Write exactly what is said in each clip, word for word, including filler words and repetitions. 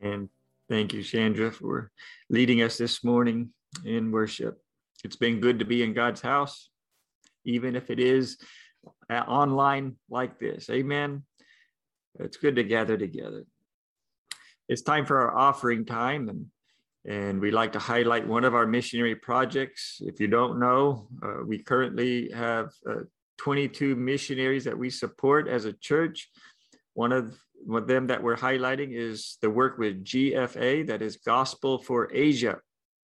And thank you, Chandra, for leading us this morning in worship. It's been good to be in God's house, even if it is online like this. Amen. It's good to gather together. It's time for our offering time, and and we like to highlight one of our missionary projects. If you don't know, uh, we currently have uh, twenty-two missionaries that we support as a church. One of, one of them that we're highlighting is the work with G F A, that is Gospel for Asia.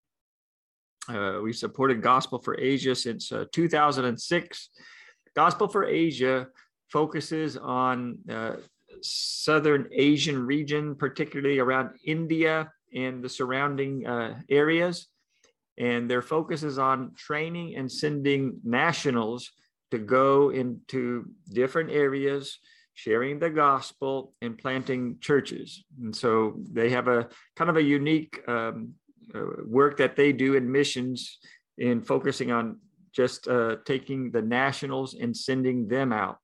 Uh, we've supported Gospel for Asia since uh, two thousand six. Gospel for Asia focuses on uh, Southern Asian region, particularly around India and the surrounding uh, areas. And their focus is on training and sending nationals to go into different areas, sharing the gospel and planting churches. And so they have a kind of a unique um, uh, work that they do in missions in focusing on just uh, taking the nationals and sending them out.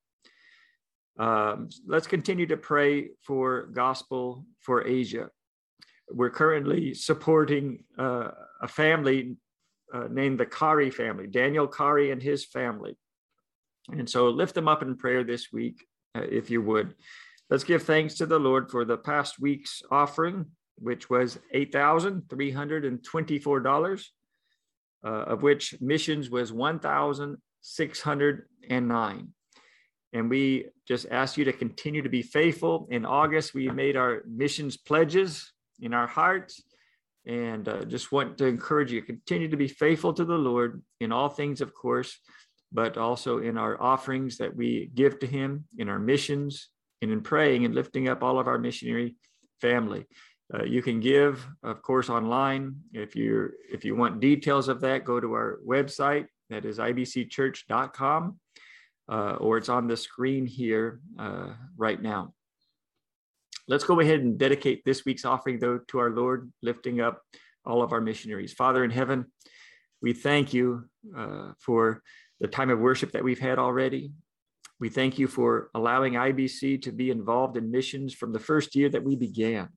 Um, let's continue to pray for Gospel for Asia. We're currently supporting uh, a family uh, named the Kari family, Daniel Kari and his family. And so lift them up in prayer this week, uh, if you would. Let's give thanks to the Lord for the past week's offering, which was eight thousand three hundred twenty-four dollars, uh, of which missions was one thousand six hundred nine. And we just ask you to continue to be faithful. In August, we made our missions pledges in our hearts, and uh, just want to encourage you to continue to be faithful to the Lord in all things, of course, but also in our offerings that we give to him, in our missions, and in praying and lifting up all of our missionary family. Uh, you can give, of course, online. If you're if you want details of that, go to our website. That is I B C church dot com, uh, or it's on the screen here uh, right now. Let's go ahead and dedicate this week's offering, though, to our Lord, lifting up all of our missionaries. Father in heaven, we thank you uh, for the time of worship that we've had already. We thank you for allowing I B C to be involved in missions from the first year that we began.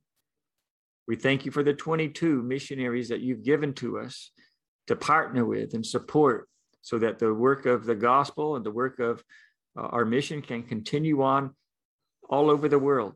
We thank you for the twenty-two missionaries that you've given to us to partner with and support, so that the work of the gospel and the work of uh, our mission can continue on all over the world.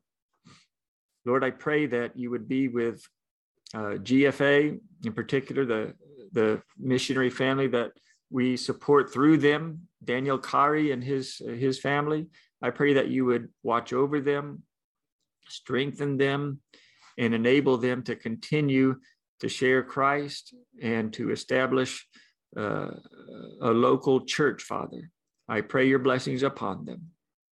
Lord, I pray that you would be with uh, G F A, in particular, the, the missionary family that we support through them, Daniel Kari and his, his family. I pray that you would watch over them, strengthen them, and enable them to continue to share Christ and to establish uh, a local church, Father. I pray your blessings upon them.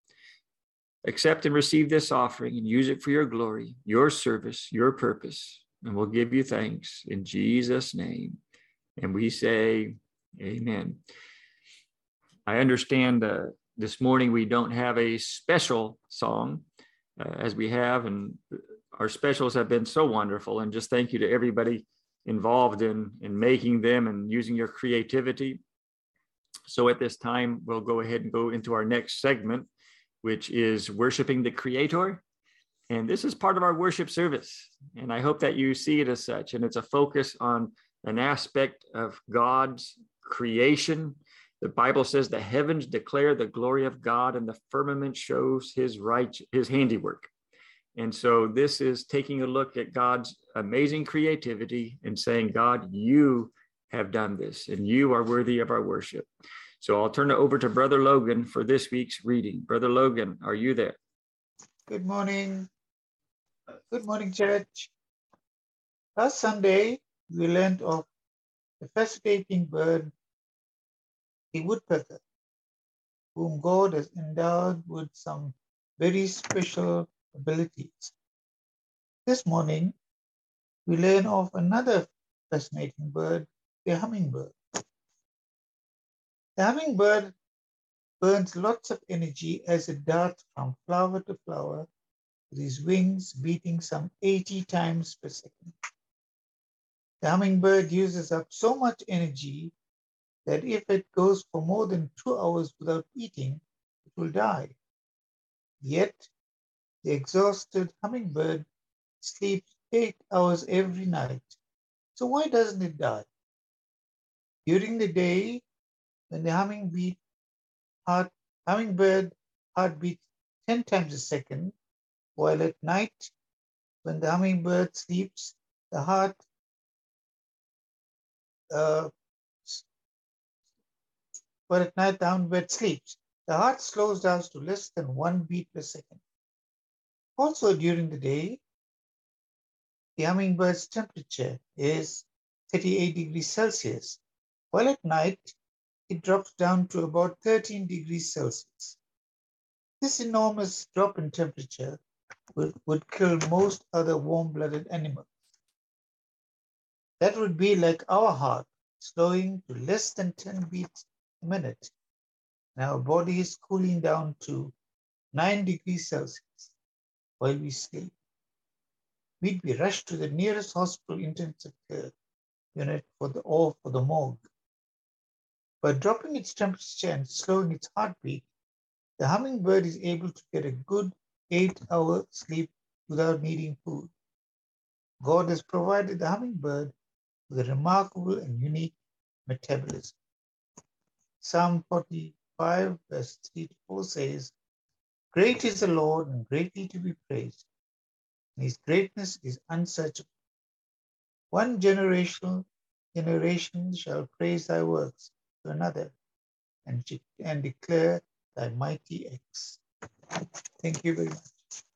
Accept and receive this offering and use it for your glory, your service, your purpose, and we'll give you thanks in Jesus' name. And we say, amen. I understand uh, this morning we don't have a special song uh, as we have, and our specials have been so wonderful. And just thank you to everybody involved in, in making them and using your creativity. So at this time, we'll go ahead and go into our next segment, which is worshiping the Creator. And this is part of our worship service. And I hope that you see it as such. And it's a focus on an aspect of God's creation. The Bible says the heavens declare the glory of God, and the firmament shows his right, his handiwork. And so this is taking a look at God's amazing creativity and saying, God, you have done this, and you are worthy of our worship. So I'll turn it over to Brother Logan for this week's reading. Brother Logan, are you there? Good morning. Good morning, church. Last Sunday, we learned of the fascinating bird, the woodpecker, whom God has endowed with some very special abilities. This morning, we learn of another fascinating bird, the hummingbird. The hummingbird burns lots of energy as it darts from flower to flower, with his wings beating some eighty times per second. The hummingbird uses up so much energy that if it goes for more than two hours without eating, it will die. Yet, the exhausted hummingbird sleeps eight hours every night. So why doesn't it die? During the day, when the hummingbird heart, hummingbird heart beats ten times a second, while at night, when the hummingbird sleeps, the heart uh, but at night the hummingbird sleeps. The heart slows down to less than one beat per second. Also during the day, the hummingbird's temperature is thirty-eight degrees Celsius, while at night it drops down to about thirteen degrees Celsius. This enormous drop in temperature would, would kill most other warm-blooded animals. That would be like our heart slowing to less than ten beats a minute, and our body is cooling down to nine degrees Celsius while we sleep. We'd be rushed to the nearest hospital intensive care unit for the, or for the morgue. By dropping its temperature and slowing its heartbeat, the hummingbird is able to get a good eight-hour sleep without needing food. God has provided the hummingbird with a remarkable and unique metabolism. Psalm forty-five, verse three to four says, "Great is the Lord and greatly to be praised, and his greatness is unsearchable. One generation, generation shall praise thy works to another and, and declare thy mighty acts." Thank you very much.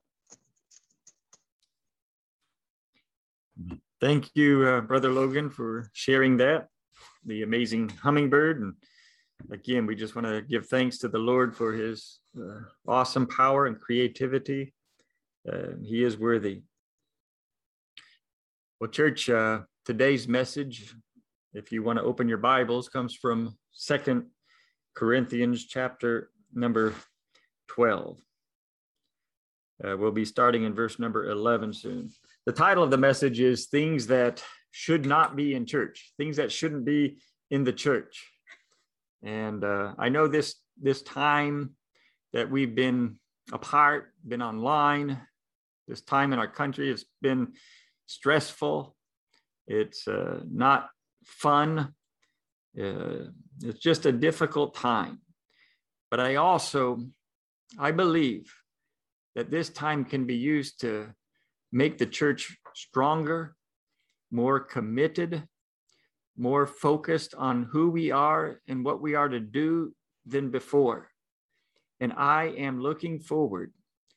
Thank you, uh, Brother Logan, for sharing that, the amazing hummingbird. And again, we just want to give thanks to the Lord for his uh, awesome power and creativity. Uh, he is worthy. Well, church, uh, today's message, if you want to open your Bibles, comes from Second Corinthians chapter number twelve. Uh, we'll be starting in verse number eleven soon. The title of the message is Things That Should Not Be in Church, Things That Shouldn't Be in the Church. And uh, I know this, this time that we've been apart, been online, this time in our country has been stressful. It's uh, not fun. Uh, it's just a difficult time. But I also, I believe that this time can be used to make the church stronger, more committed, more focused on who we are and what we are to do than before. And I am looking forward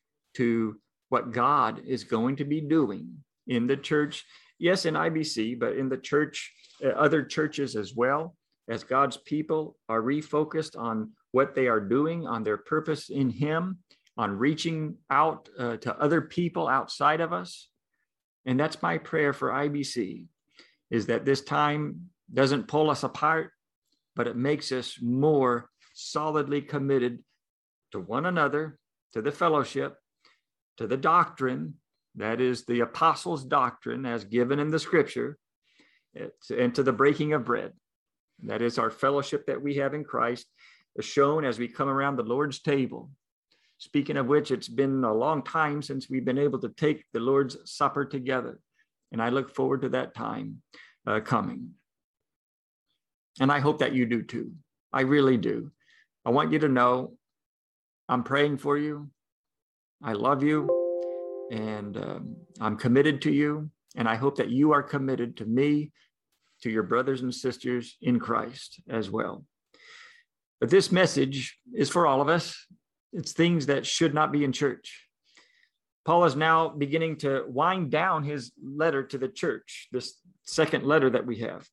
to what God is going to be doing in the church, yes, in I B C, but in the church, uh, other churches as well, as God's people are refocused on what they are doing, on their purpose in Him, on reaching out uh, to other people outside of us. And that's my prayer for I B C, is that this time doesn't pull us apart, but it makes us more solidly committed to one another, to the fellowship, to the doctrine, that is the apostles' doctrine as given in the scripture, and to the breaking of bread. That is our fellowship that we have in Christ, shown as we come around the Lord's table. Speaking of which, it's been a long time since we've been able to take the Lord's Supper together. And I look forward to that time uh, coming. And I hope that you do too. I really do. I want you to know I'm praying for you. I love you. And um, I'm committed to you. And I hope that you are committed to me, to your brothers and sisters in Christ as well. But this message is for all of us. It's things that should not be in church. Paul is now beginning to wind down his letter to the church, this second letter that we have.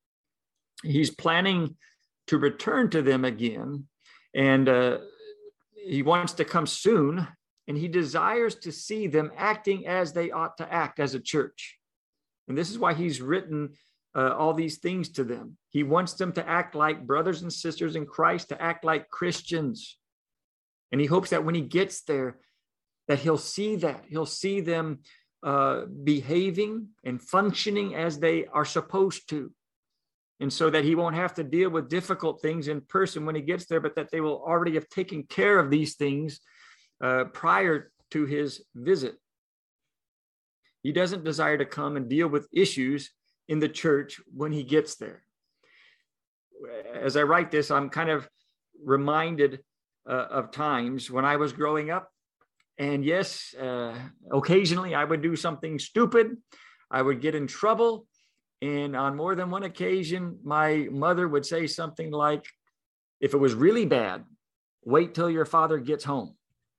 He's planning to return to them again, and uh, he wants to come soon, and he desires to see them acting as they ought to act as a church. And this is why he's written uh, all these things to them. He wants them to act like brothers and sisters in Christ, to act like Christians. And he hopes that when he gets there, that he'll see that. He'll see them uh, behaving and functioning as they are supposed to. And so that he won't have to deal with difficult things in person when he gets there, but that they will already have taken care of these things uh, prior to his visit. He doesn't desire to come and deal with issues in the church when he gets there. As I write this, I'm kind of reminded uh, of times when I was growing up. And yes, uh, occasionally I would do something stupid. I would get in trouble. And on more than one occasion, my mother would say something like, if it was really bad, wait till your father gets home.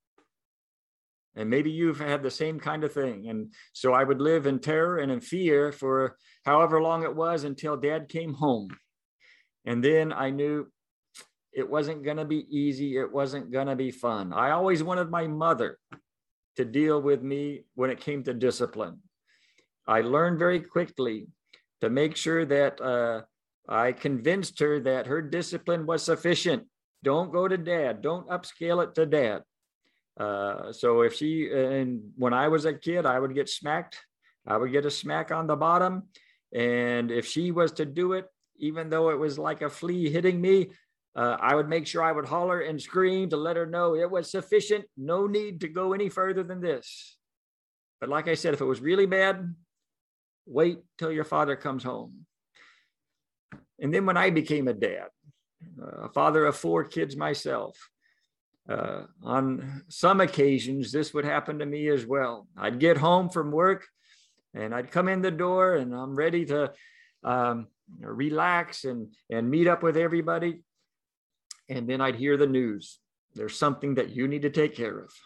And maybe you've had the same kind of thing. And so I would live in terror and in fear for however long it was until Dad came home. And then I knew it wasn't going to be easy. It wasn't going to be fun. I always wanted my mother to deal with me when it came to discipline. I learned very quickly to make sure that uh, I convinced her that her discipline was sufficient. Don't go to Dad. Don't upscale it to Dad. Uh, so if she, and when I was a kid, I would get smacked. I would get a smack on the bottom. And if she was to do it, even though it was like a flea hitting me, uh, I would make sure I would holler and scream to let her know it was sufficient. No need to go any further than this. But like I said, if it was really bad, wait till your father comes home. And then when I became a dad, a father of four kids myself, uh, on some occasions, this would happen to me as well. I'd get home from work and I'd come in the door and I'm ready to um, relax and, and meet up with everybody. And then I'd hear the news. There's something that you need to take care of.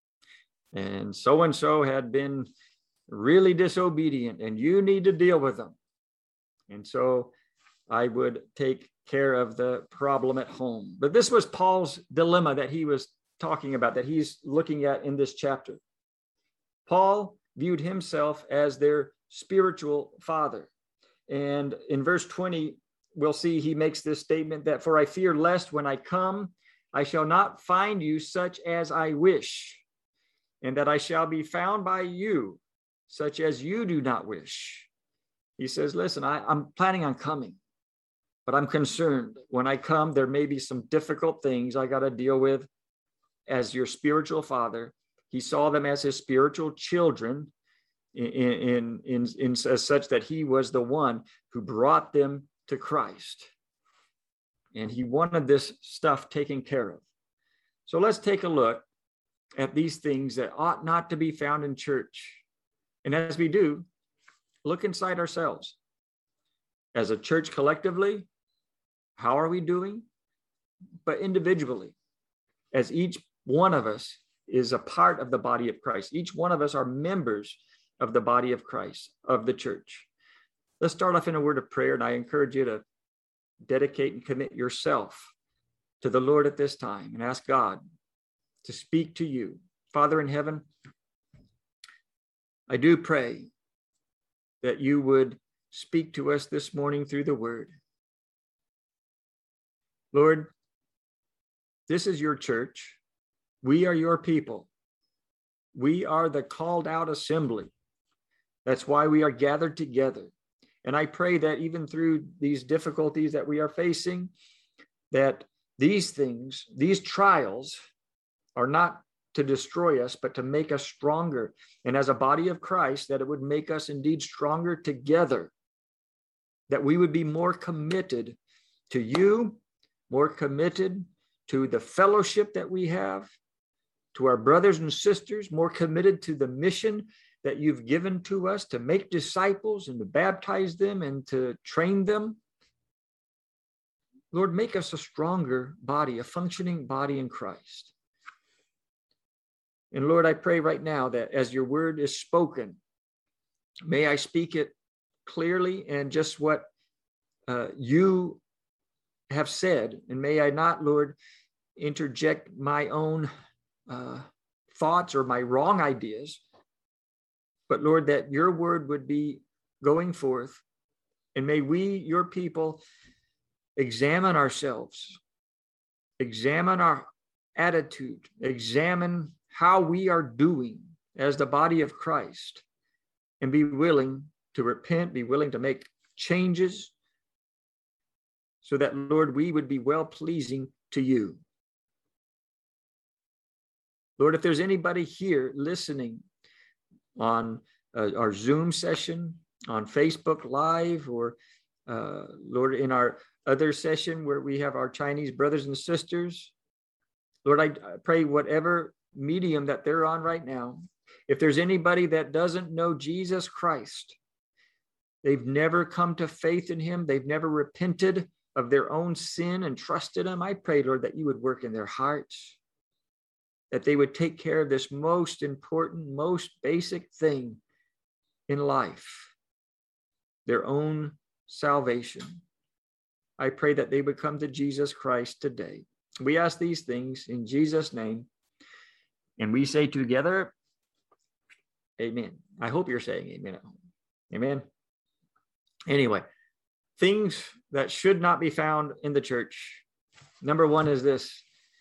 And so-and-so had been really disobedient and you need to deal with them. And so I would take care of the problem at home. But this was Paul's dilemma that he was talking about, that he's looking at in this chapter. Paul viewed himself as their spiritual father. And in verse twenty, we'll see he makes this statement that, for I fear lest when I come, I shall not find you such as I wish, and that I shall be found by you such as you do not wish. He says, listen, I, I'm planning on coming, but I'm concerned when I come, there may be some difficult things I got to deal with as your spiritual father. He saw them as his spiritual children in, in, in, in as such that he was the one who brought them to Christ. And he wanted this stuff taken care of. So let's take a look at these things that ought not to be found in church. And as we do, look inside ourselves. As a church collectively, how are we doing? But individually, as each one of us is a part of the body of Christ. Each one of us are members of the body of Christ, of the church. Let's start off in a word of prayer, and I encourage you to dedicate and commit yourself to the Lord at this time and ask God to speak to you. Father in heaven, I do pray that you would speak to us this morning through the word. Lord, this is your church. We are your people. We are the called out assembly. That's why we are gathered together. And I pray that even through these difficulties that we are facing, that these things, these trials are not to destroy us, but to make us stronger. And as a body of Christ, that it would make us indeed stronger together, that we would be more committed to you, more committed to the fellowship that we have, to our brothers and sisters, more committed to the mission that you've given to us to make disciples and to baptize them and to train them. Lord, make us a stronger body, a functioning body in Christ. And Lord, I pray right now that as your word is spoken, may I speak it clearly and just what uh, you have said. And may I not, Lord, interject my own uh, thoughts or my wrong ideas, but Lord, that your word would be going forth. And may we, your people, examine ourselves, examine our attitude, examine how we are doing as the body of Christ, and be willing to repent, be willing to make changes so that, Lord, we would be well-pleasing to you. Lord, if there's anybody here listening on uh, our Zoom session, on Facebook Live, or uh, Lord, in our other session where we have our Chinese brothers and sisters. Lord, I pray whatever medium that they're on right now, if there's anybody that doesn't know Jesus Christ, they've never come to faith in him, they've never repented of their own sin and trusted him, I pray, Lord, that you would work in their hearts, that they would take care of this most important, most basic thing in life, their own salvation. I pray that they would come to Jesus Christ today. We ask these things in Jesus' name, and we say together, amen. I hope you're saying amen at home. Amen. Anyway, things that should not be found in the church. Number one is this: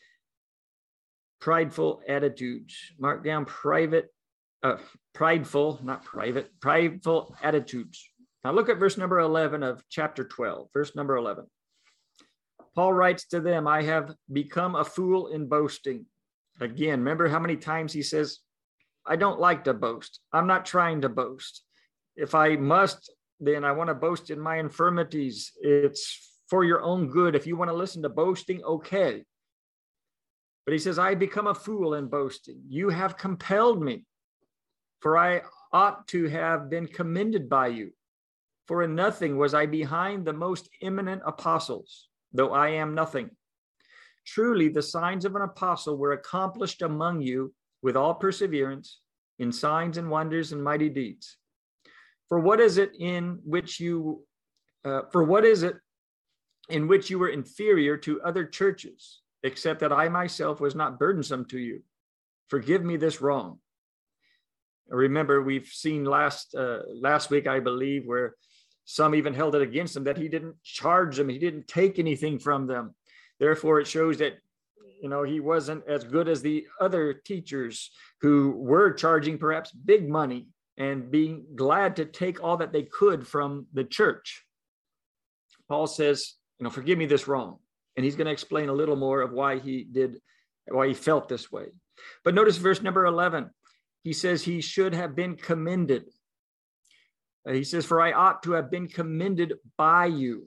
prideful attitudes. Mark down private, uh, prideful, not private, prideful attitudes. Now look at verse number eleven of chapter twelve, verse number eleven. Paul writes to them, I have become a fool in boasting. Again, remember how many times he says, I don't like to boast. I'm not trying to boast. If I must, then I want to boast in my infirmities. It's for your own good. If you want to listen to boasting, okay. But he says, I become a fool in boasting. You have compelled me, for I ought to have been commended by you. For in nothing was I behind the most eminent apostles, though I am nothing. Truly, the signs of an apostle were accomplished among you with all perseverance, in signs and wonders and mighty deeds. For what is it in which you, uh, for what is it in which you were inferior to other churches, except that I myself was not burdensome to you? Forgive me this wrong. Remember, we've seen last uh, last week, I believe, where some even held it against him that he didn't charge them, he didn't take anything from them. Therefore, it shows that, you know, he wasn't as good as the other teachers who were charging perhaps big money and being glad to take all that they could from the church. Paul says, you know, forgive me this wrong. And he's going to explain a little more of why he did, why he felt this way. But notice verse number eleven. He says he should have been commended. Uh, he says, for I ought to have been commended by you.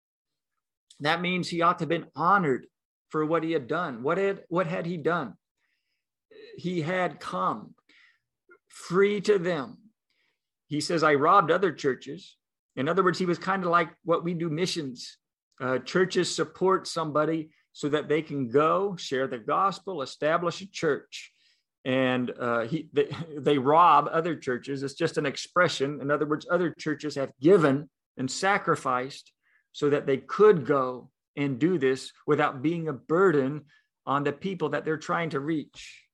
That means he ought to have been honored for what he had done. What had, what had he done? He had come free to them. He says, I robbed other churches. In other words, he was kind of like what we do missions. Uh, churches support somebody so that they can go share the gospel, establish a church. And uh, he, they, they rob other churches. It's just an expression. In other words, other churches have given and sacrificed so that they could go and do this without being a burden on the people that they're trying to reach.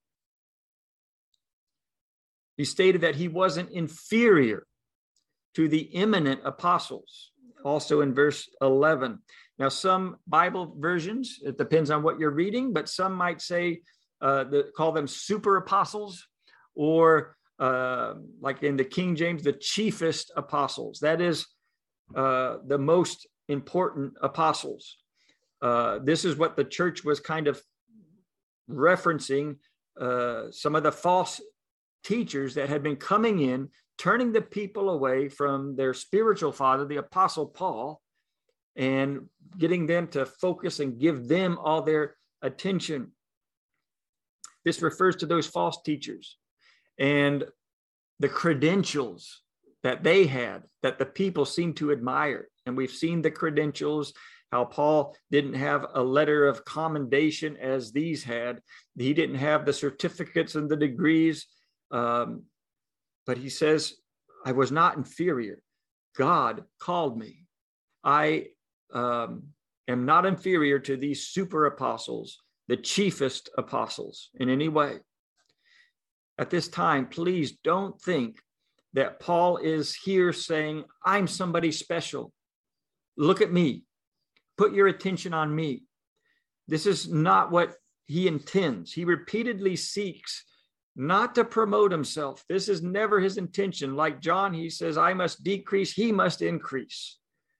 He stated that he wasn't inferior to the eminent apostles, also in verse eleven. Now, some Bible versions, it depends on what you're reading, but some might say, uh, the, call them super apostles, or uh, like in the King James, the chiefest apostles. That is uh, the most important apostles. Uh, this is what the church was kind of referencing, uh, some of the false teachers that had been coming in, turning the people away from their spiritual father, the Apostle Paul, and getting them to focus and give them all their attention. This refers to those false teachers and the credentials that they had that the people seemed to admire. And we've seen the credentials, how Paul didn't have a letter of commendation as these had. He didn't have the certificates and the degrees. Um, but he says, I was not inferior. God called me. I um, am not inferior to these super apostles, the chiefest apostles in any way. At this time, please don't think that Paul is here saying, I'm somebody special. Look at me. Put your attention on me. This is not what he intends. He repeatedly seeks not to promote himself. This is never his intention. Like John, he says, I must decrease, he must increase.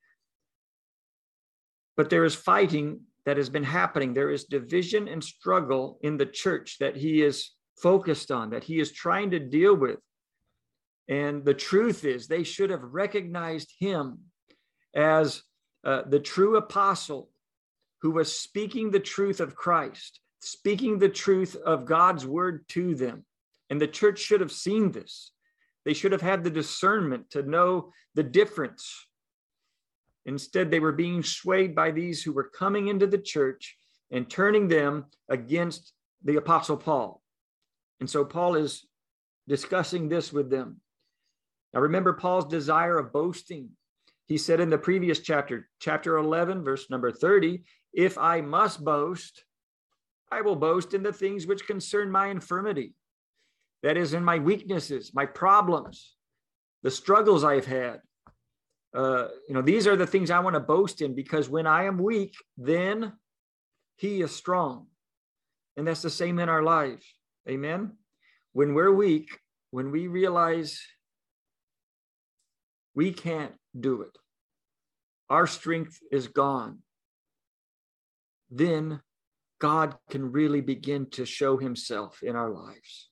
But there is fighting that has been happening. There is division and struggle in the church that he is focused on, that he is trying to deal with. And the truth is, they should have recognized him as uh, the true apostle who was speaking the truth of Christ, speaking the truth of God's word to them. And the church should have seen this. They should have had the discernment to know the difference. Instead, they were being swayed by these who were coming into the church and turning them against the Apostle Paul. And so Paul is discussing this with them. Now remember Paul's desire of boasting. He said in the previous chapter, chapter eleven, verse number thirty, if I must boast, I will boast in the things which concern my infirmity. That is, in my weaknesses, my problems, the struggles I've had. Uh, you know, these are the things I want to boast in, because when I am weak, then he is strong. And that's the same in our lives. Amen. When we're weak, when we realize we can't do it, our strength is gone, then God can really begin to show himself in our lives.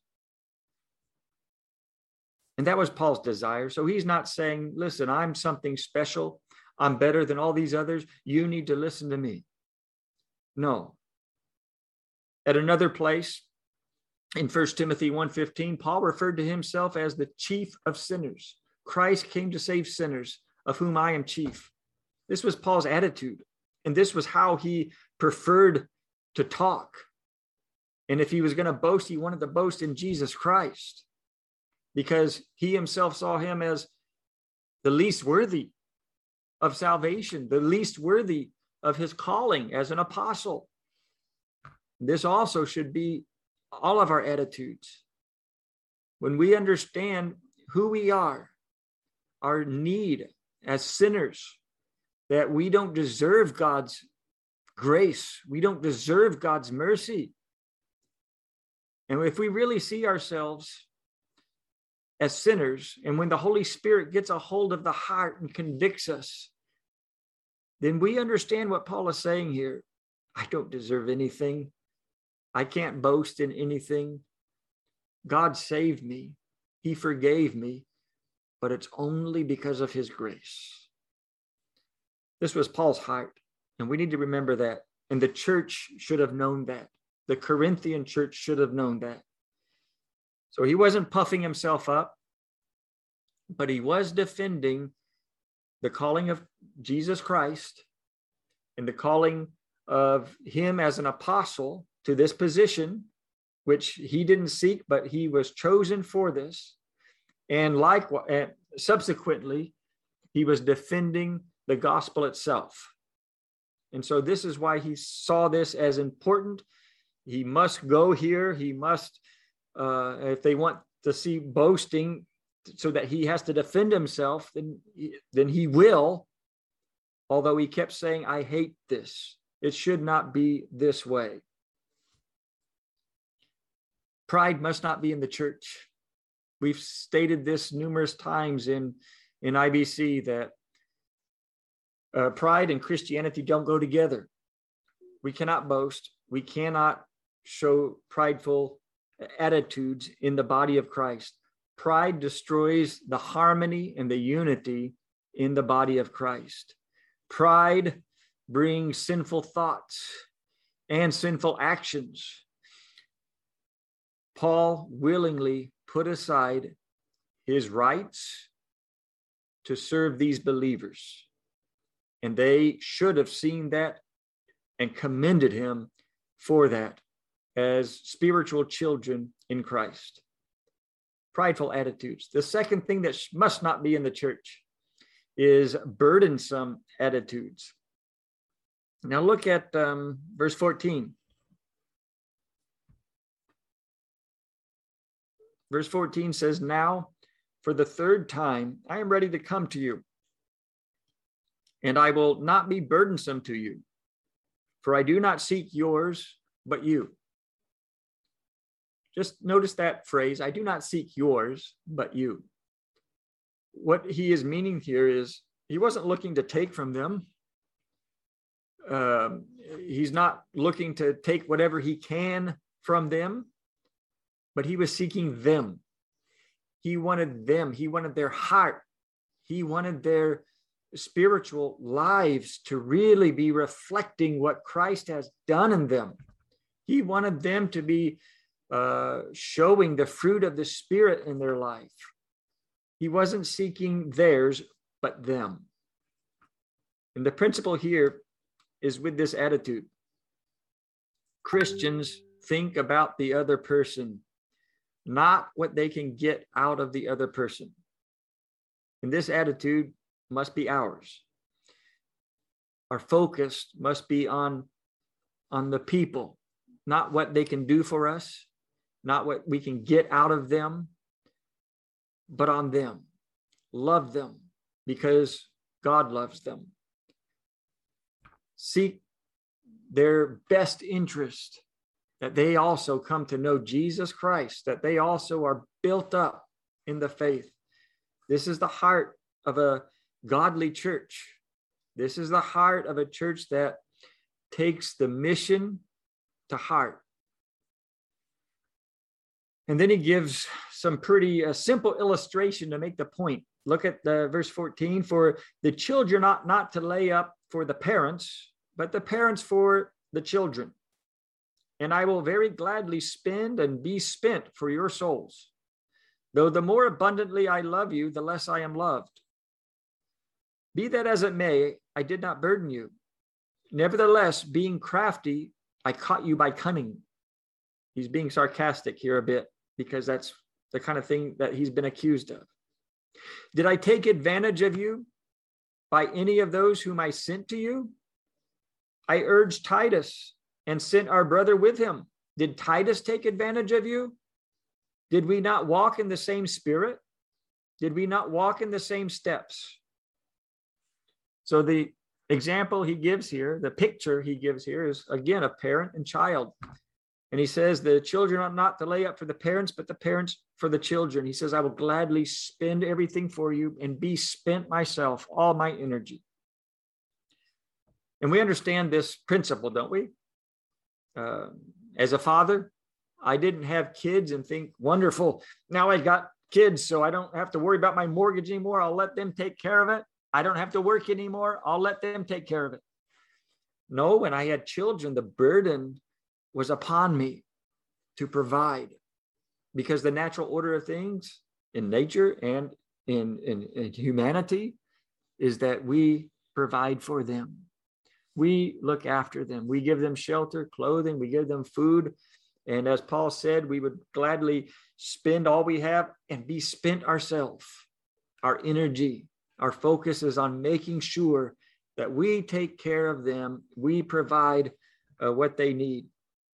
And that was Paul's desire. So he's not saying, listen, I'm something special. I'm better than all these others. You need to listen to me. No. At another place, in First Timothy one fifteen, Paul referred to himself as the chief of sinners. Christ came to save sinners, of whom I am chief. This was Paul's attitude. And this was how he preferred to talk. And if he was going to boast, he wanted to boast in Jesus Christ, because he himself saw him as the least worthy of salvation, the least worthy of his calling as an apostle. This also should be all of our attitudes. When we understand who we are, our need as sinners, that we don't deserve God's grace, we don't deserve God's mercy. And if we really see ourselves as sinners, and when the Holy Spirit gets a hold of the heart and convicts us, then we understand what Paul is saying here. I don't deserve anything. I can't boast in anything. God saved me. He forgave me, but it's only because of his grace. This was Paul's heart, and we need to remember that. And the church should have known that. The Corinthian church should have known that. So he wasn't puffing himself up, but he was defending the calling of Jesus Christ and the calling of him as an apostle to this position, which he didn't seek, but he was chosen for this. And likewise, subsequently, he was defending the gospel itself. And so this is why he saw this as important. He must go here. He must, uh, if they want to see boasting so that he has to defend himself, then, then he will. Although he kept saying, I hate this. It should not be this way. Pride must not be in the church. We've stated this numerous times in, in I B C that uh, pride and Christianity don't go together. We cannot boast. We cannot show prideful attitudes in the body of Christ. Pride destroys the harmony and the unity in the body of Christ. Pride brings sinful thoughts and sinful actions. Paul willingly put aside his rights to serve these believers, and they should have seen that and commended him for that as spiritual children in Christ. Prideful attitudes. The second thing that must not be in the church is burdensome attitudes. Now look at um, verse fourteen. Verse fourteen says, now for the third time, I am ready to come to you, and I will not be burdensome to you, for I do not seek yours, but you. Just notice that phrase, I do not seek yours, but you. What he is meaning here is he wasn't looking to take from them. Um, he's not looking to take whatever he can from them, but he was seeking them. He wanted them. He wanted their heart. He wanted their spiritual lives to really be reflecting what Christ has done in them. He wanted them to be uh, showing the fruit of the Spirit in their life. He wasn't seeking theirs, but them. And the principle here is with this attitude. Christians think about the other person, not what they can get out of the other person. And this attitude must be ours. Our focus must be on, on the people, not what they can do for us, not what we can get out of them, but on them. Love them because God loves them. Seek their best interest, that they also come to know Jesus Christ, that they also are built up in the faith. This is the heart of a godly church. This is the heart of a church that takes the mission to heart. And then he gives some pretty uh, simple illustration to make the point. Look at the verse fourteen. For the children ought not to lay up for the parents, but the parents for the children. And I will very gladly spend and be spent for your souls. Though the more abundantly I love you, the less I am loved. Be that as it may, I did not burden you. Nevertheless, being crafty, I caught you by cunning. He's being sarcastic here a bit, because that's the kind of thing that he's been accused of. Did I take advantage of you by any of those whom I sent to you? I urged Titus and sent our brother with him. Did Titus take advantage of you? Did we not walk in the same spirit? Did we not walk in the same steps? So the example he gives here, the picture he gives here is, again, a parent and child. And he says the children ought not to lay up for the parents, but the parents for the children. He says, I will gladly spend everything for you and be spent myself, all my energy. And we understand this principle, don't we? Uh, as a father, I didn't have kids and think, wonderful, now I got kids, so I don't have to worry about my mortgage anymore. I'll let them take care of it. I don't have to work anymore. I'll let them take care of it. No, when I had children, the burden was upon me to provide, because the natural order of things in nature and in, in, in humanity is that we provide for them. We look after them. We give them shelter, clothing, we give them food. And as Paul said, we would gladly spend all we have and be spent ourselves. Our energy, our focus is on making sure that we take care of them. We provide uh, what they need.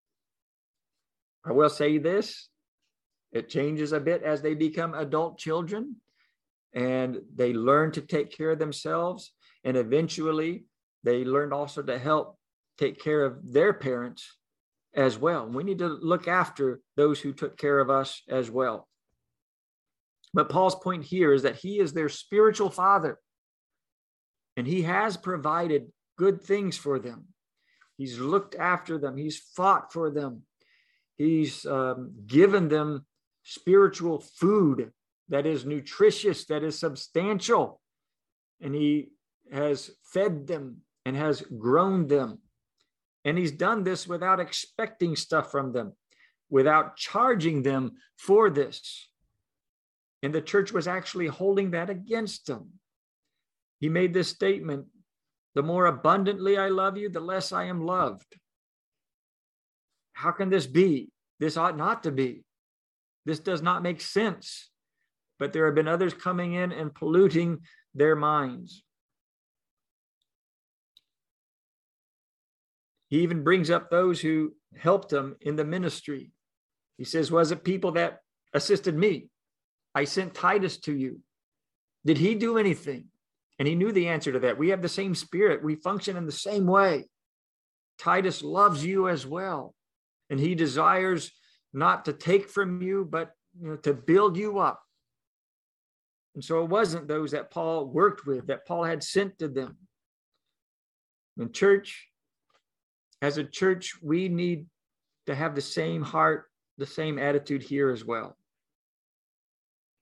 I will say this, it changes a bit as they become adult children and they learn to take care of themselves. And eventually they learn also to help take care of their parents as well. We need to look after those who took care of us as well. But Paul's point here is that he is their spiritual father, and he has provided good things for them. He's looked after them. He's fought for them. He's um, given them spiritual food that is nutritious, that is substantial. And he has fed them and has grown them. And he's done this without expecting stuff from them, without charging them for this. And the church was actually holding that against them. He made this statement, the more abundantly I love you, the less I am loved. How can this be? This ought not to be. This does not make sense. But there have been others coming in and polluting their minds. He even brings up those who helped him in the ministry. He says, was it people that assisted me? I sent Titus to you. Did he do anything? And he knew the answer to that. We have the same spirit. We function in the same way. Titus loves you as well. And he desires not to take from you, but you know, to build you up. And so it wasn't those that Paul worked with, that Paul had sent to them. In church, as a church, we need to have the same heart, the same attitude here as well.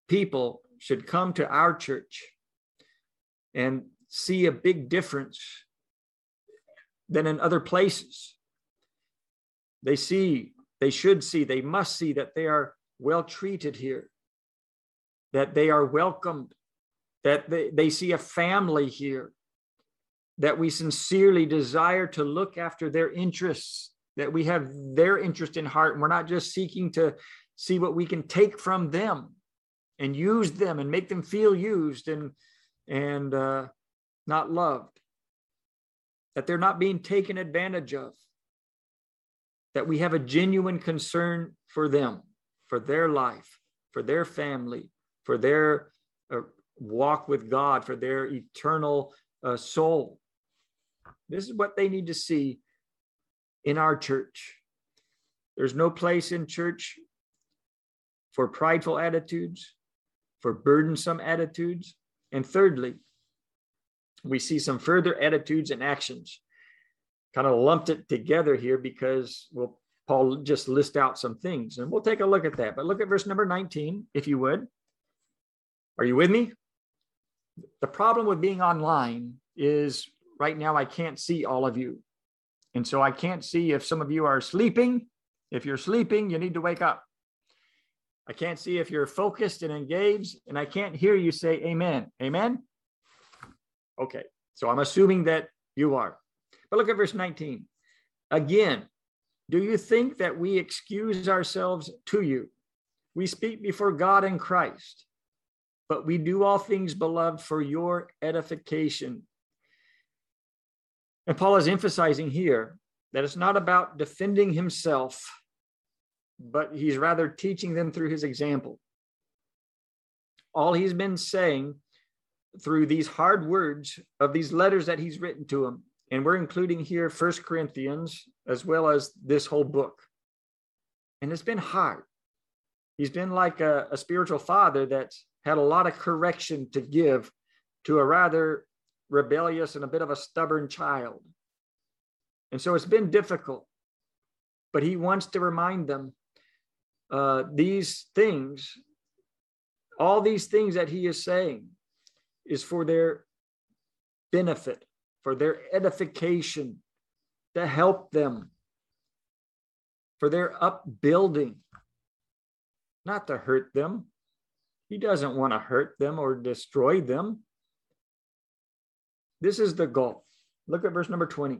people should come to our church and see a big difference than in other places. They see, they should see, they must see that they are well treated here, that they are welcomed, that they, they see a family here, that we sincerely desire to look after their interests, that we have their interest in heart, and we're not just seeking to see what we can take from them and use them and make them feel used and, and uh, not loved, that they're not being taken advantage of, that we have a genuine concern for them, for their life, for their family, for their uh, walk with God, for their eternal uh, soul. This is what they need to see in our church. There's no place in church for prideful attitudes, for burdensome attitudes. And thirdly, we see some further attitudes and actions. Kind of lumped it together here because, well, Paul just lists out some things, and we'll take a look at that. But look at verse number nineteen, if you would. Are you with me? The problem with being online is right now I can't see all of you. And so I can't see if some of you are sleeping. If you're sleeping, you need to wake up. I can't see if you're focused and engaged, and I can't hear you say amen. Amen? Okay, so I'm assuming that you are. But look at verse nineteen. Again, do you think that we excuse ourselves to you? We speak before God and Christ, but we do all things, beloved, for your edification. And Paul is emphasizing here that it's not about defending himself, but he's rather teaching them through his example. All he's been saying through these hard words of these letters that he's written to them, and we're including here First Corinthians as well as this whole book. And it's been hard. He's been like a, a spiritual father that's had a lot of correction to give to a rather rebellious and a bit of a stubborn child. And so it's been difficult, but he wants to remind them uh, these things, all these things that he is saying is for their benefit, for their edification, to help them, for their upbuilding, not to hurt them. He doesn't want to hurt them or destroy them. This is the goal. Look at verse number twenty.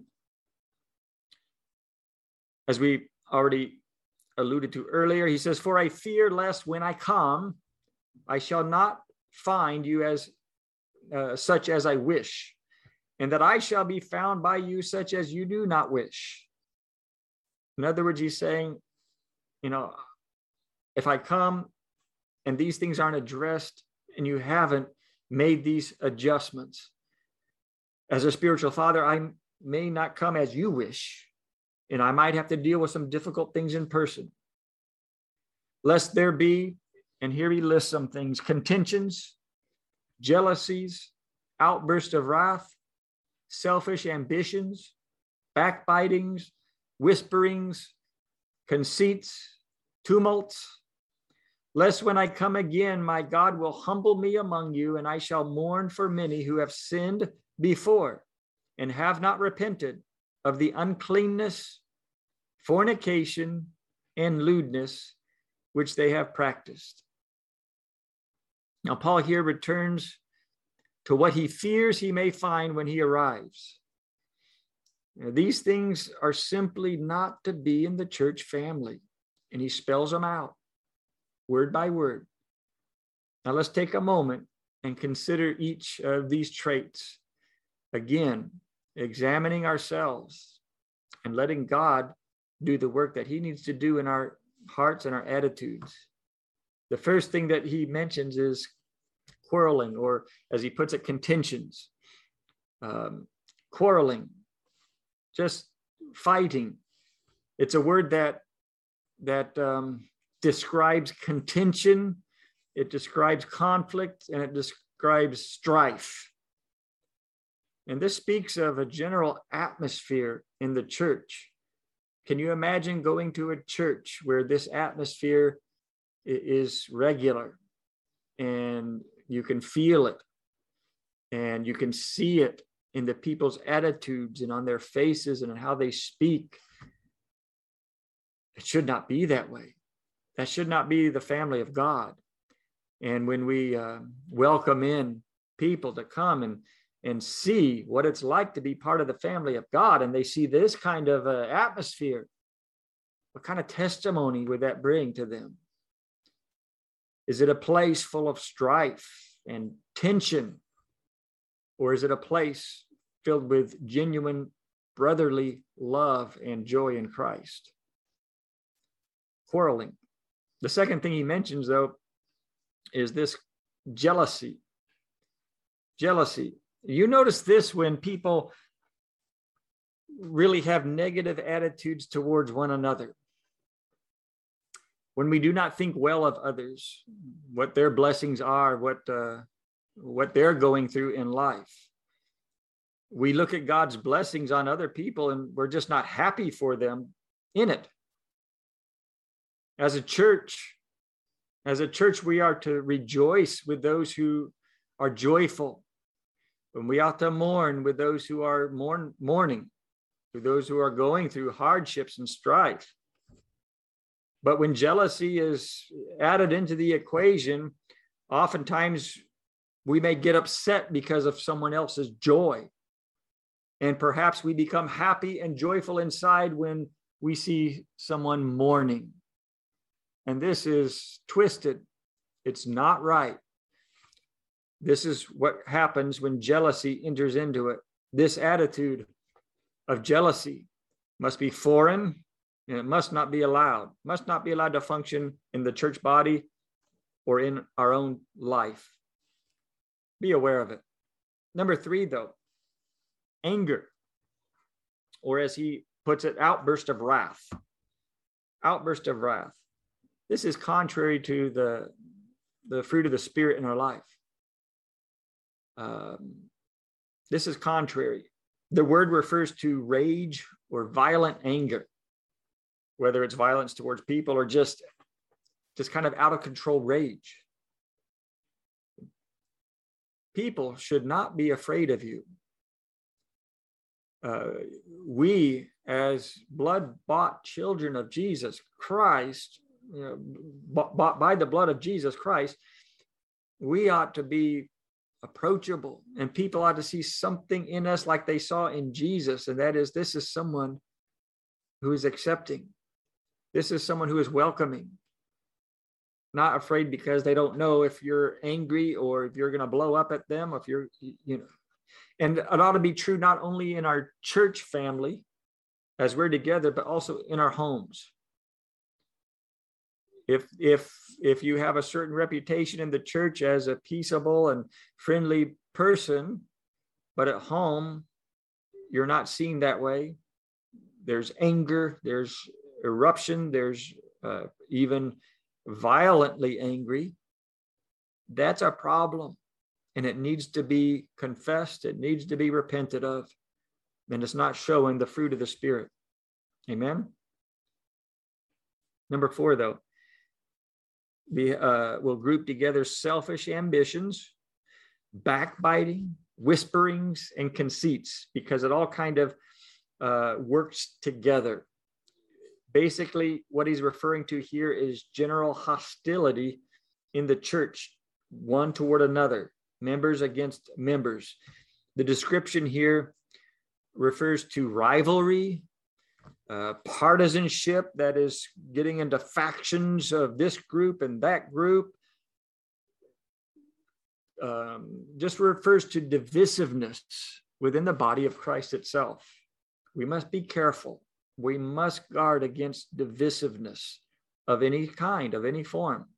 As we already alluded to earlier, he says, for I fear lest when I come, I shall not find you as uh, such as I wish, and that I shall be found by you such as you do not wish. In other words, he's saying, you know, if I come and these things aren't addressed and you haven't made these adjustments, as a spiritual father, I may not come as you wish, and I might have to deal with some difficult things in person. Lest there be, and here he lists some things, contentions, jealousies, outbursts of wrath, selfish ambitions, backbitings, whisperings, conceits, tumults, lest when I come again, my God will humble me among you, and I shall mourn for many who have sinned before and have not repented of the uncleanness, fornication, and lewdness which they have practiced. Now, Paul here returns to what he fears he may find when he arrives. Now, these things are simply not to be in the church family, and he spells them out word by word. Now, let's take a moment and consider each of these traits. Again, examining ourselves and letting God do the work that he needs to do in our hearts and our attitudes. The first thing that he mentions is quarreling, or as he puts it, contentions. Um, quarreling, just fighting. It's a word that, that um, describes contention, it describes conflict, and it describes strife. And this speaks of a general atmosphere in the church. Can you imagine going to a church where this atmosphere is regular? and you can feel it, and you can see it in the people's attitudes and on their faces and how they speak. It should not be that way. That should not be the family of God. And when we uh, welcome in people to come and, and see what it's like to be part of the family of God, and they see this kind of uh, atmosphere, what kind of testimony would that bring to them? Is it a place full of strife and tension? Or is it a place filled with genuine brotherly love and joy in Christ? Quarreling. The second thing he mentions, though, is this jealousy. Jealousy. You notice this when people really have negative attitudes towards one another. When we do not think well of others, what their blessings are, what uh, what they're going through in life. We look at God's blessings on other people and we're just not happy for them in it. As a church, as a church, we are to rejoice with those who are joyful. And we ought to mourn with those who are mourn, mourning, with those who are going through hardships and strife. But when jealousy is added into the equation, oftentimes we may get upset because of someone else's joy. And perhaps we become happy and joyful inside when we see someone mourning. And this is twisted. It's not right. This is what happens when jealousy enters into it. This attitude of jealousy must be foreign, and it must not be allowed, must not be allowed to function in the church body or in our own life. Be aware of it. Number three, though, anger, or as he puts it, outburst of wrath. Outburst of wrath. This is contrary to the, the fruit of the Spirit in our life. Um, this is contrary. The word refers to rage or violent anger, whether it's violence towards people or just, just kind of out of control rage. People should not be afraid of you. Uh, we, as blood-bought children of Jesus Christ, you know, bought by the blood of Jesus Christ, we ought to be approachable, and people ought to see something in us like they saw in Jesus, and that is, this is someone who is accepting. This is someone who is welcoming, not afraid because they don't know if you're angry or if you're going to blow up at them, or if you're, you know. And it ought to be true not only in our church family as we're together, but also in our homes. If if if you have a certain reputation in the church as a peaceable and friendly person, but at home you're not seen that way, there's anger, there's eruption, there's uh, even violently angry, that's a problem. And it needs to be confessed. It needs to be repented of. And it's not showing the fruit of the Spirit. Amen. Number four, though, we uh, will group together selfish ambitions, backbiting, whisperings, and conceits, because it all kind of uh, works together. Basically, what he's referring to here is general hostility in the church, one toward another, members against members. The description here refers to rivalry, uh, partisanship, that is getting into factions of this group and that group. Um, just refers to divisiveness within the body of Christ itself. We must be careful. We must guard against divisiveness of any kind, of any form.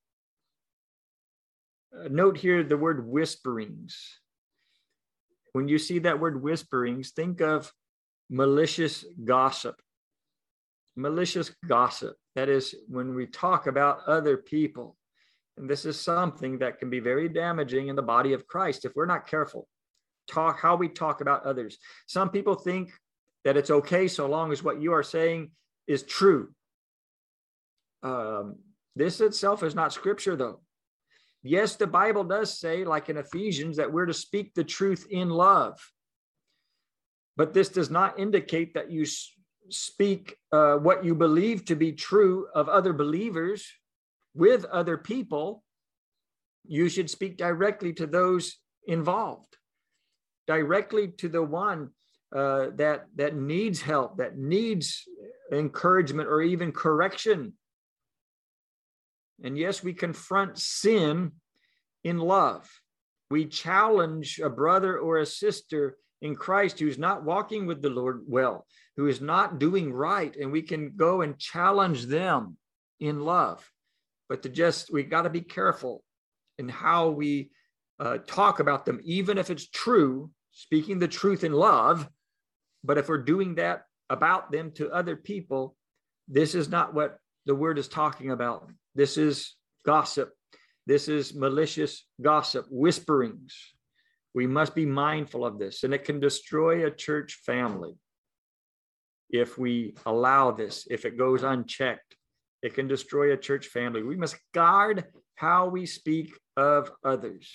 Uh, note here the word whisperings. When you see that word whisperings, think of malicious gossip. Malicious gossip. That is when we talk about other people. And this is something that can be very damaging in the body of Christ if we're not careful. Talk how we talk about others. Some people think that it's okay so long as what you are saying is true. Um, this itself is not scripture, though. Yes, the Bible does say, like in Ephesians, that we're to speak the truth in love. But this does not indicate that you speak uh, what you believe to be true of other believers with other people. You should speak directly to those involved, directly to the one uh, that, that needs help, that needs encouragement or even correction. And yes, we confront sin in love. We challenge a brother or a sister in Christ who's not walking with the Lord well, who is not doing right, and we can go and challenge them in love. But to just, we got to be careful in how we uh, talk about them, even if it's true, speaking the truth in love. But if we're doing that about them to other people, this is not what the word is talking about. This is gossip. This is malicious gossip, whisperings. We must be mindful of this, and it can destroy a church family if we allow this, if it goes unchecked. It can destroy a church family. We must guard how we speak of others.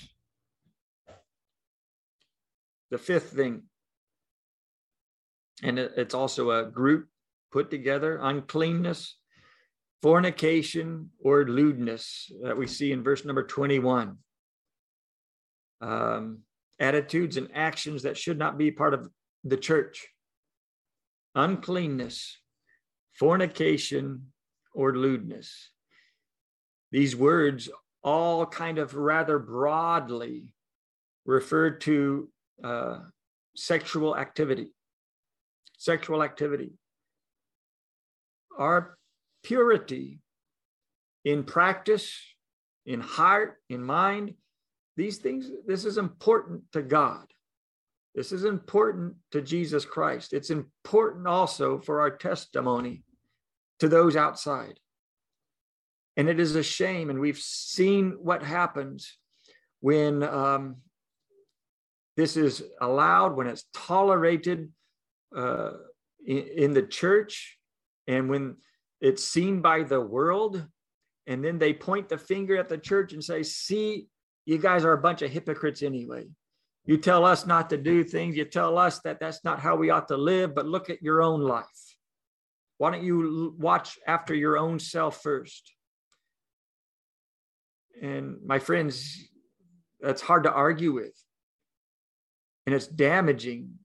The fifth thing, and it's also a group put together, uncleanness, fornication, or lewdness that we see in verse number twenty-one. Um, attitudes and actions that should not be part of the church. Uncleanness, fornication, or lewdness. These words all kind of rather broadly refer to uh, sexual activity. Sexual activity. Our purity in practice, in heart, in mind, these things, this is important to God. This is important to Jesus Christ. It's important also for our testimony to those outside. And it is a shame, and we've seen what happens when um, this is allowed, when it's tolerated uh, in, in the church, and when it's seen by the world, and then they point the finger at the church and say, see, you guys are a bunch of hypocrites anyway. You tell us not to do things. You tell us that that's not how we ought to live, but look at your own life. Why don't you watch after your own self first? And my friends, that's hard to argue with. And it's damaging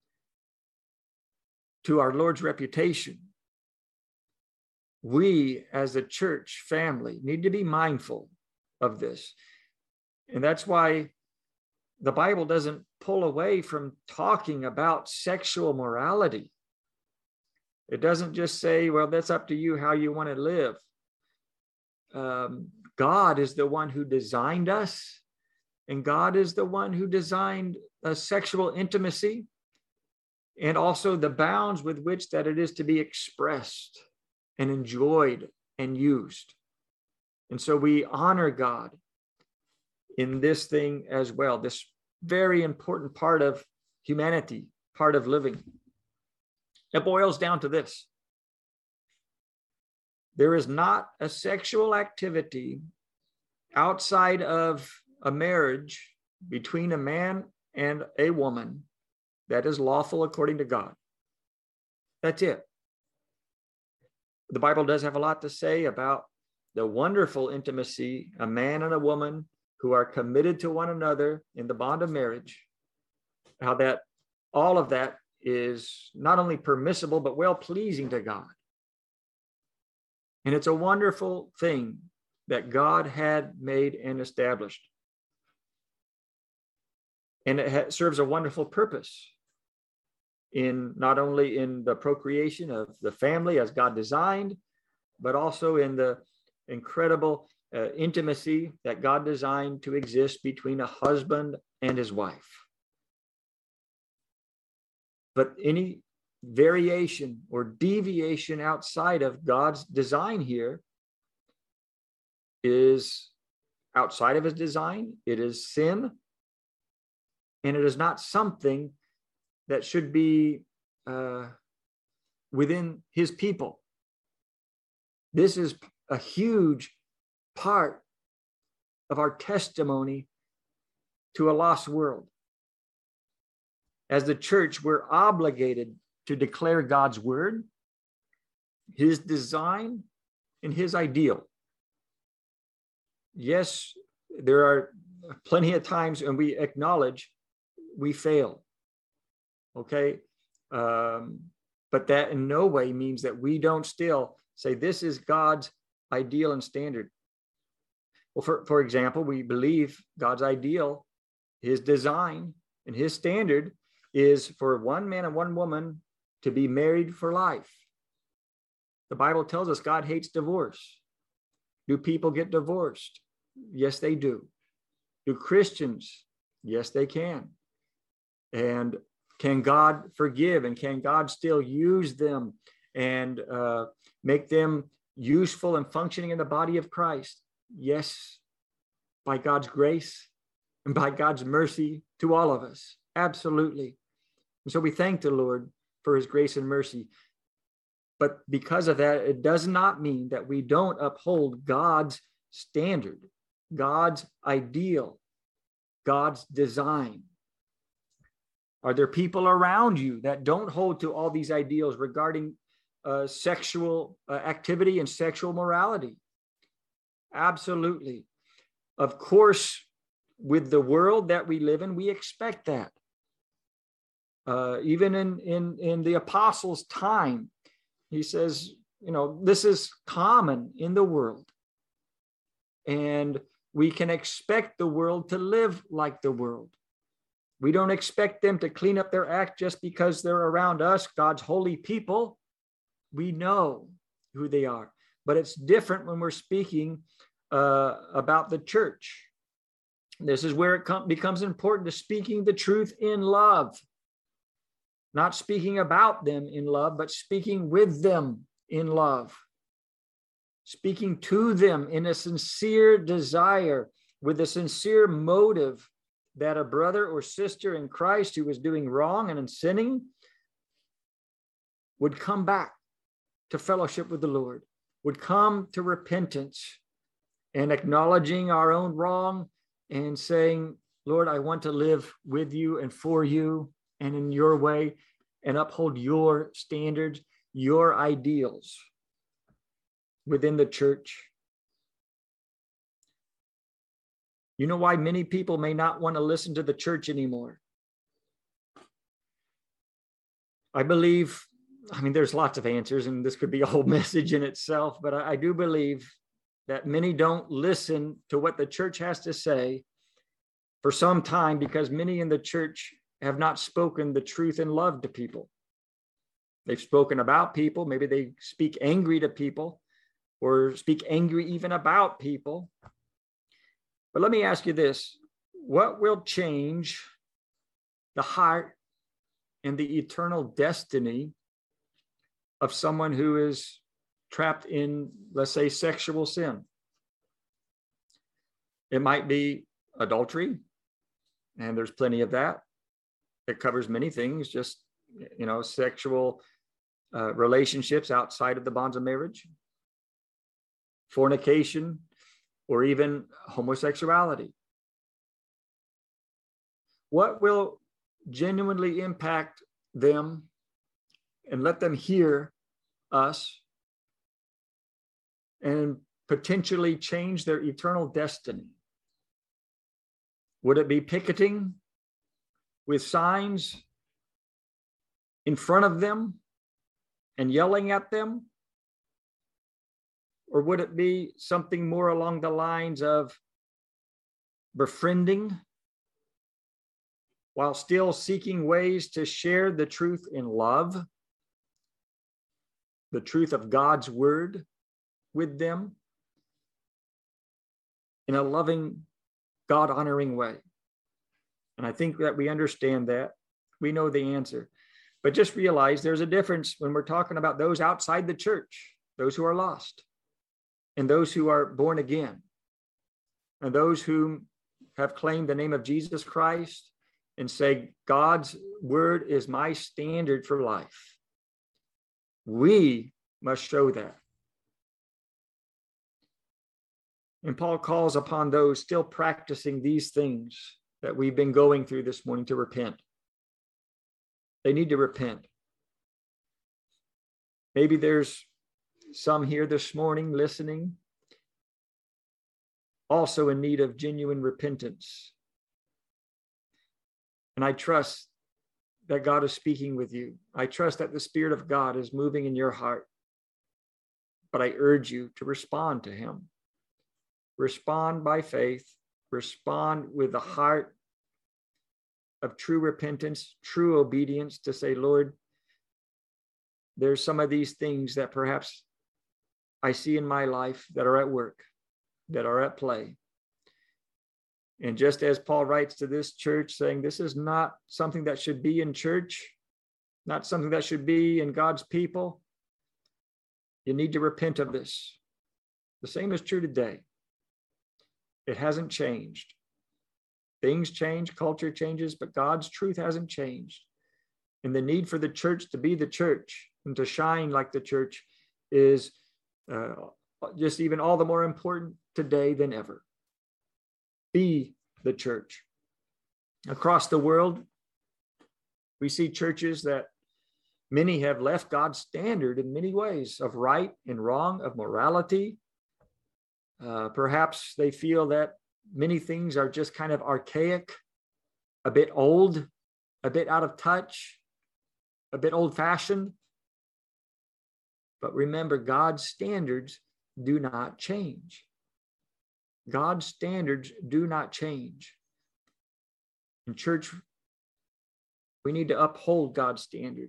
to our Lord's reputation. We as a church family need to be mindful of this. And that's why the Bible doesn't pull away from talking about sexual morality. It doesn't just say, well, that's up to you how you want to live. Um, God is the one who designed us, and God is the one who designed a sexual intimacy and also the bounds with which that it is to be expressed and enjoyed and used. And so we honor God in this thing as well, this very important part of humanity, part of living. It boils down to this. There is not a sexual activity outside of a marriage between a man and a woman that is lawful according to God. That's it. The Bible does have a lot to say about the wonderful intimacy, a man and a woman who are committed to one another in the bond of marriage, how that all of that is not only permissible, but well-pleasing to God. And it's a wonderful thing that God had made and established. And it ha- serves a wonderful purpose in not only in the procreation of the family as God designed, but also in the incredible uh, intimacy that God designed to exist between a husband and his wife. But any variation or deviation outside of God's design here is outside of his design. It is sin. And it is not something that should be uh, within his people. This is a huge part of our testimony to a lost world. As the church, we're obligated to declare God's word, his design, and his ideal. Yes, there are plenty of times when we acknowledge we fail. Okay? Um, but that in no way means that we don't still say this is God's ideal and standard. Well, for, for example, we believe God's ideal, his design, and his standard is for one man and one woman to be married for life. The Bible tells us God hates divorce. Do people get divorced? Yes, they do. Do Christians? Yes, they can. And can God forgive? And can God still use them and uh, make them useful and functioning in the body of Christ? Yes, by God's grace and by God's mercy to all of us. Absolutely. And so we thank the Lord for his grace and mercy. But because of that, it does not mean that we don't uphold God's standard, God's ideal, God's design. Are there people around you that don't hold to all these ideals regarding uh, sexual uh, activity and sexual morality? Absolutely. Of course, with the world that we live in, we expect that. Uh, even in, in, in the apostles' time, he says, you know, this is common in the world. And we can expect the world to live like the world. We don't expect them to clean up their act just because they're around us, God's holy people. We know who they are. But it's different when we're speaking uh, about the church. This is where it com- becomes important to speaking the truth in love. Not speaking about them in love, but speaking with them in love. Speaking to them in a sincere desire, with a sincere motive that a brother or sister in Christ who was doing wrong and sinning would come back to fellowship with the Lord, would come to repentance and acknowledging our own wrong and saying, Lord, I want to live with you and for you and in your way and uphold your standards, your ideals within the church. You know why many people may not want to listen to the church anymore? I believe, I mean, there's lots of answers, and this could be a whole message in itself, but I, I do believe that many don't listen to what the church has to say for some time because many in the church have not spoken the truth in love to people. They've spoken about people. Maybe they speak angry to people or speak angry even about people. But let me ask you this. What will change the heart and the eternal destiny of someone who is trapped in, let's say, sexual sin? It might be adultery, and there's plenty of that. It covers many things, just, you know, sexual uh, relationships outside of the bonds of marriage, fornication, or even homosexuality. What will genuinely impact them and let them hear us and potentially change their eternal destiny? Would it be picketing with signs in front of them and yelling at them? Or would it be something more along the lines of befriending while still seeking ways to share the truth in love, the truth of God's word with them in a loving, God-honoring way? And I think that we understand that. We know the answer. But just realize there's a difference when we're talking about those outside the church, those who are lost, and those who are born again, and those who have claimed the name of Jesus Christ and say, God's word is my standard for life. We must show that. And Paul calls upon those still practicing these things that we've been going through this morning to repent. They need to repent. Maybe there's some here this morning listening, also in need of genuine repentance. And I trust that God is speaking with you. I trust that the Spirit of God is moving in your heart. But I urge you to respond to him. Respond by faith. Respond with a heart of true repentance, true obedience to say, Lord, there's some of these things that perhaps I see in my life that are at work, that are at play. And just as Paul writes to this church saying, this is not something that should be in church, not something that should be in God's people. You need to repent of this. The same is true today. It hasn't changed. Things change, culture changes, but God's truth hasn't changed. And the need for the church to be the church and to shine like the church is uh, just even all the more important today than ever. Be the church. Across the world, we see churches that many have left God's standard in many ways of right and wrong, of morality. Uh, perhaps they feel that many things are just kind of archaic, a bit old, a bit out of touch, a bit old-fashioned. But remember, God's standards do not change. God's standards do not change. In church, we need to uphold God's standard.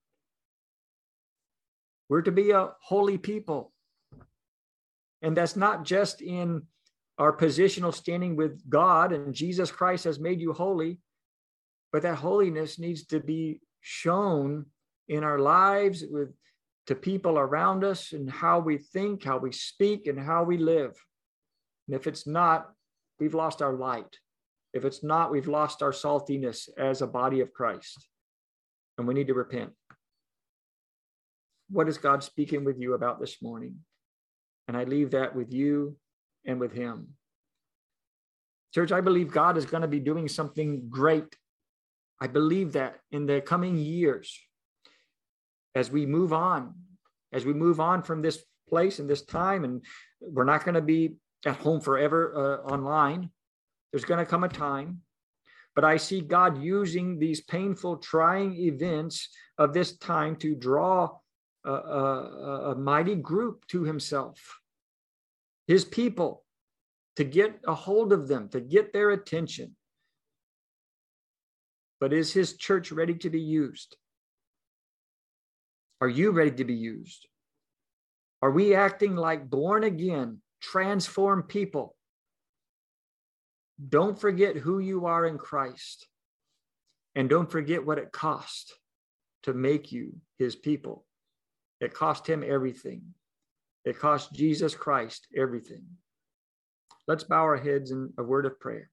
We're to be a holy people. And that's not just in our positional standing with God and Jesus Christ has made you holy, but that holiness needs to be shown in our lives with to people around us and how we think, how we speak, and how we live. And if it's not, we've lost our light. If it's not, we've lost our saltiness as a body of Christ. And we need to repent. What is God speaking with you about this morning? And I leave that with you and with him. Church, I believe God is going to be doing something great. I believe that in the coming years, as we move on, as we move on from this place and this time, and we're not going to be at home forever uh, online. There's going to come a time, but I see God using these painful, trying events of this time to draw a, a, a mighty group to himself, his people, to get a hold of them, to get their attention. But is his church ready to be used? Are you ready to be used? Are we acting like born again, transformed people? Don't forget who you are in Christ. And don't forget what it cost to make you his people. It cost him everything. It cost Jesus Christ everything. Let's bow our heads in a word of prayer.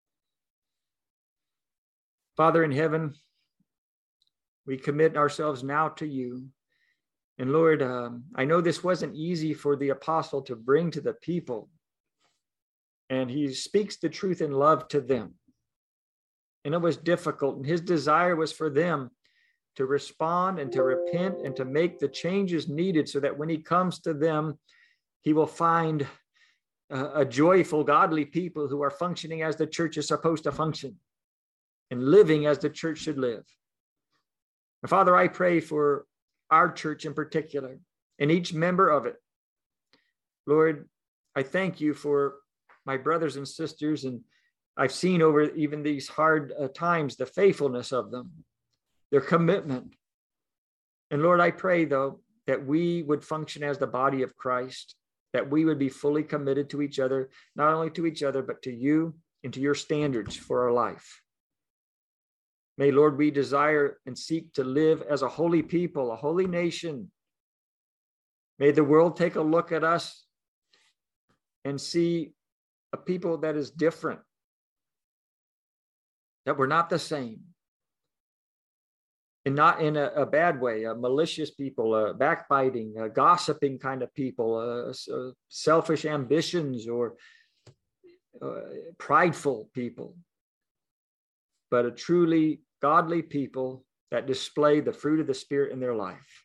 Father in heaven, we commit ourselves now to you. And Lord, um, I know this wasn't easy for the apostle to bring to the people. And he speaks the truth in love to them. And it was difficult. And his desire was for them to respond and to repent and to make the changes needed so that when he comes to them, he will find a, a joyful, godly people who are functioning as the church is supposed to function and living as the church should live. And Father, I pray for our church in particular and each member of it. Lord, I thank you for my brothers and sisters, and I've seen over even these hard uh, times the faithfulness of them, their commitment. And Lord, I pray, though, that we would function as the body of Christ, that we would be fully committed to each other, not only to each other, but to you and to your standards for our life. May, Lord, we desire and seek to live as a holy people, a holy nation. May the world take a look at us and see a people that is different, that we're not the same. and not in a, a bad way, uh, malicious people, uh, backbiting, uh, gossiping kind of people, uh, uh, selfish ambitions, or uh, prideful people, but a truly godly people that display the fruit of the Spirit in their life.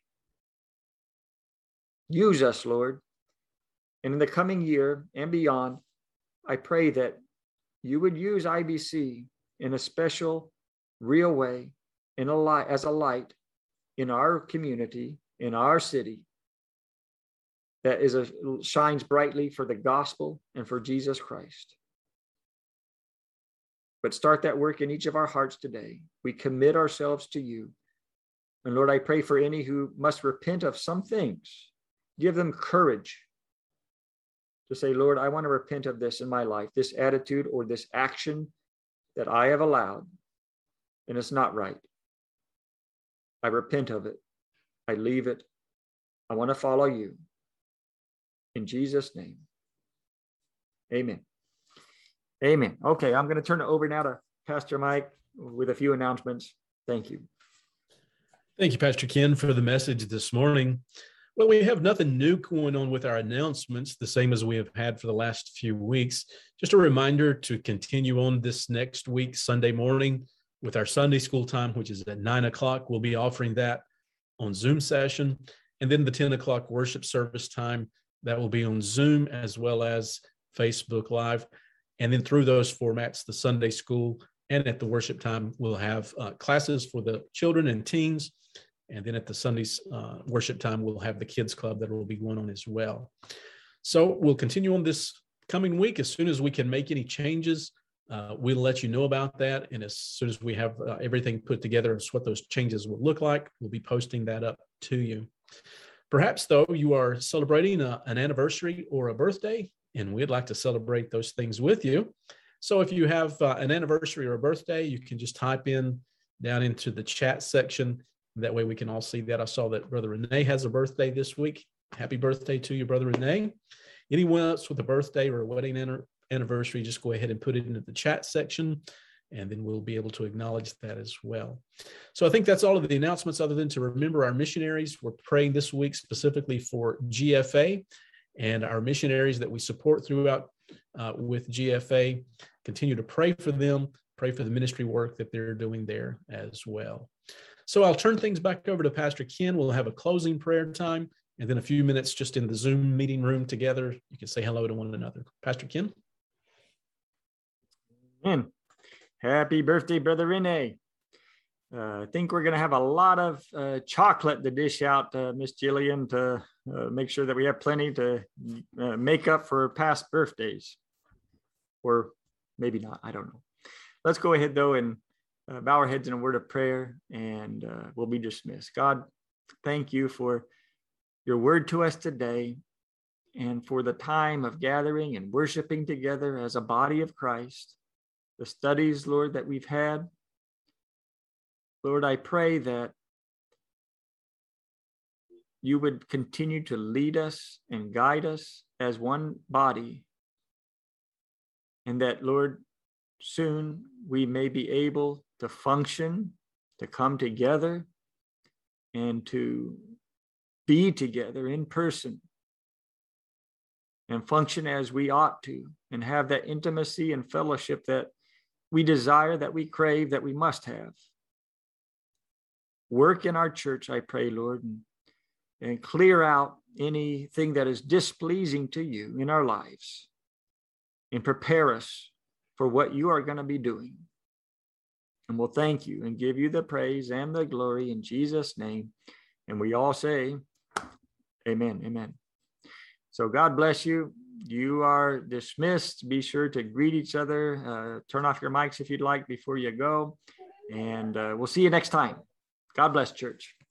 Use us, Lord. And in the coming year and beyond, I pray that you would use I B C in a special, real way, in a light, as a light in our community, in our city, that is a, shines brightly for the gospel and for Jesus Christ. But start that work in each of our hearts today. We commit ourselves to you. And Lord, I pray for any who must repent of some things. Give them courage to say, Lord, I want to repent of this in my life, this attitude or this action that I have allowed, and it's not right. I repent of it. I leave it. I want to follow you. In Jesus' name, amen. Amen. Okay, I'm going to turn it over now to Pastor Mike with a few announcements. Thank you. Thank you, Pastor Ken, for the message this morning. Well, we have nothing new going on with our announcements, the same as we have had for the last few weeks. Just a reminder to continue on this next week, Sunday morning, with our Sunday school time, which is at nine o'clock. We'll be offering that on Zoom session. And then the ten o'clock worship service time, that will be on Zoom as well as Facebook Live. And then through those formats, the Sunday school and at the worship time, we'll have uh, classes for the children and teens. And then at the Sunday's uh, worship time, we'll have the kids club that will be going on as well. So we'll continue on this coming week. As soon as we can make any changes, uh, we'll let you know about that. And as soon as we have uh, everything put together as what those changes will look like, we'll be posting that up to you. Perhaps, though, you are celebrating a, an anniversary or a birthday, and we'd like to celebrate those things with you. So if you have uh, an anniversary or a birthday, you can just type in down into the chat section. That way we can all see that. I saw that Brother Renee has a birthday this week. Happy birthday to you, Brother Renee. Anyone else with a birthday or a wedding anniversary, just go ahead and put it into the chat section, and then we'll be able to acknowledge that as well. So I think that's all of the announcements, other than to remember our missionaries. We're praying this week specifically for G F A and our missionaries that we support throughout uh, with G F A. Continue to pray for them, pray for the ministry work that they're doing there as well. So I'll turn things back over to Pastor Ken. We'll have a closing prayer time, and then a few minutes just in the Zoom meeting room together. You can say hello to one another. Pastor Ken. Amen. Happy birthday, Brother Renee. Uh, I think we're going to have a lot of uh, chocolate to dish out, uh, Miss Jillian, to uh, make sure that we have plenty to uh, make up for past birthdays. Or maybe not, I don't know. Let's go ahead, though, and Uh, bow our heads in a word of prayer, and uh, we'll be dismissed. God, thank you for your word to us today, and for the time of gathering and worshiping together as a body of Christ, the studies, Lord, that we've had. Lord, I pray that you would continue to lead us and guide us as one body, and that, Lord, soon we may be able to function, to come together, and to be together in person and function as we ought to, and have that intimacy and fellowship that we desire, that we crave, that we must have. Work in our church, I pray, Lord, and, and clear out anything that is displeasing to you in our lives, and prepare us for what you are going to be doing. And we'll thank you and give you the praise and the glory in Jesus' name. And we all say, amen, amen. So God bless you. You are dismissed. Be sure to greet each other. Uh, turn off your mics if you'd like before you go. And uh, we'll see you next time. God bless, church.